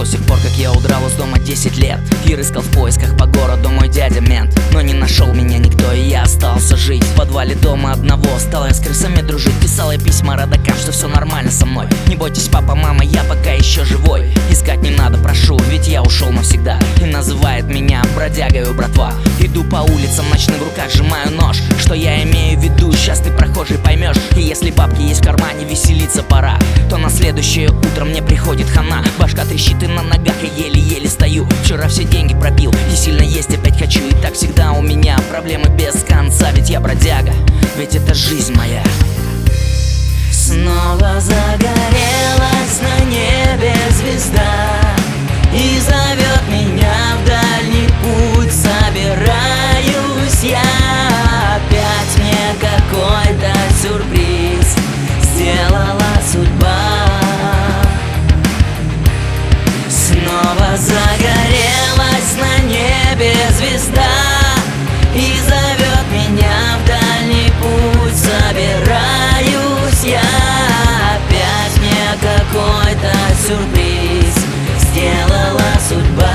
сих пор, как я удрал из дома 10 лет и рыскал в поисках по городу мой дядя мент. Но не нашел меня никто, и я остался жить в подвале дома одного. Стал я с крысами дружить, писал я письма родакам, что все нормально со мной. Не бойтесь, папа, мама, я пока еще живой. Искать не надо, прошу, ведь я ушел навсегда. И называет меня бродягою братва. Иду по улицам ночным, в руках сжимаю нож. Что я имею в виду, сейчас ты, прохожий, поймешь. И если бабки есть в кармане, веселиться пора, то на следующее утро мне приходит хана. Башка трещит и на ногах, и еле-еле стою. Вчера все деньги пропил, и сильно есть опять хочу. И так всегда у меня проблемы без конца. Ведь я бродяга, ведь это жизнь моя. Снова загорелась на небе звезда и зовет меня в дальний путь. Собираюсь я, опять мне какой-то сюрприз сделала судьба. Снова загорелась на небе звезда и зовет меня в дальний путь. Собираюсь я, опять мне какой-то сюрприз сделала судьба.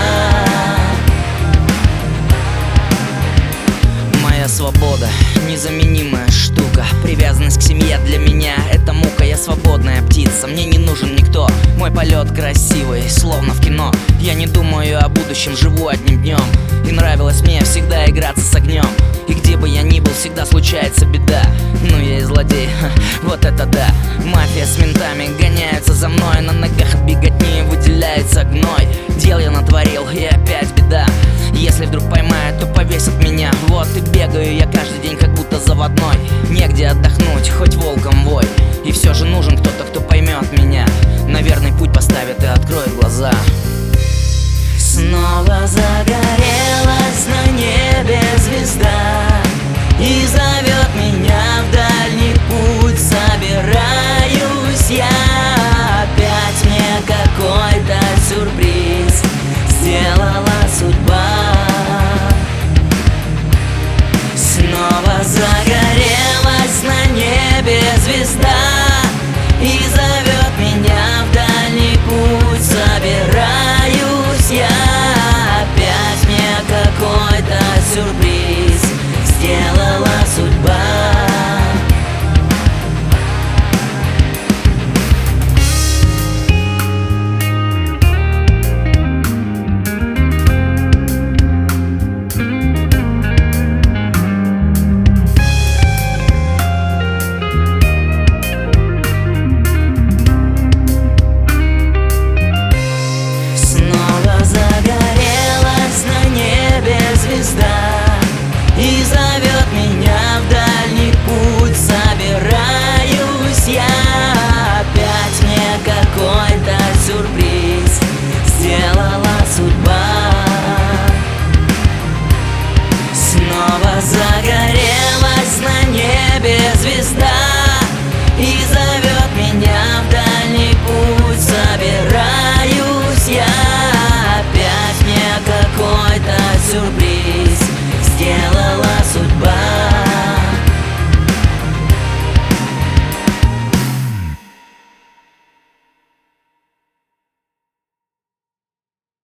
Моя свобода — незаменимая штука. Привязанность к семье для меня — это мука. Я свободная птица, мне не нужен никто. Мой полет красивый, словно в кино. Я не думаю о будущем, живу одним днем. И нравилось мне всегда играться с огнем. И где бы я ни был, всегда случается беда. Ну я и злодей, вот это да. Мафия с ментами гоняются за мной. На ногах от беготни выделяется гной. Дел я натворил, и опять беда. Если вдруг поймают, то повесят меня. Вот и бегаю я каждый день, как будто заводной. Негде отдохнуть,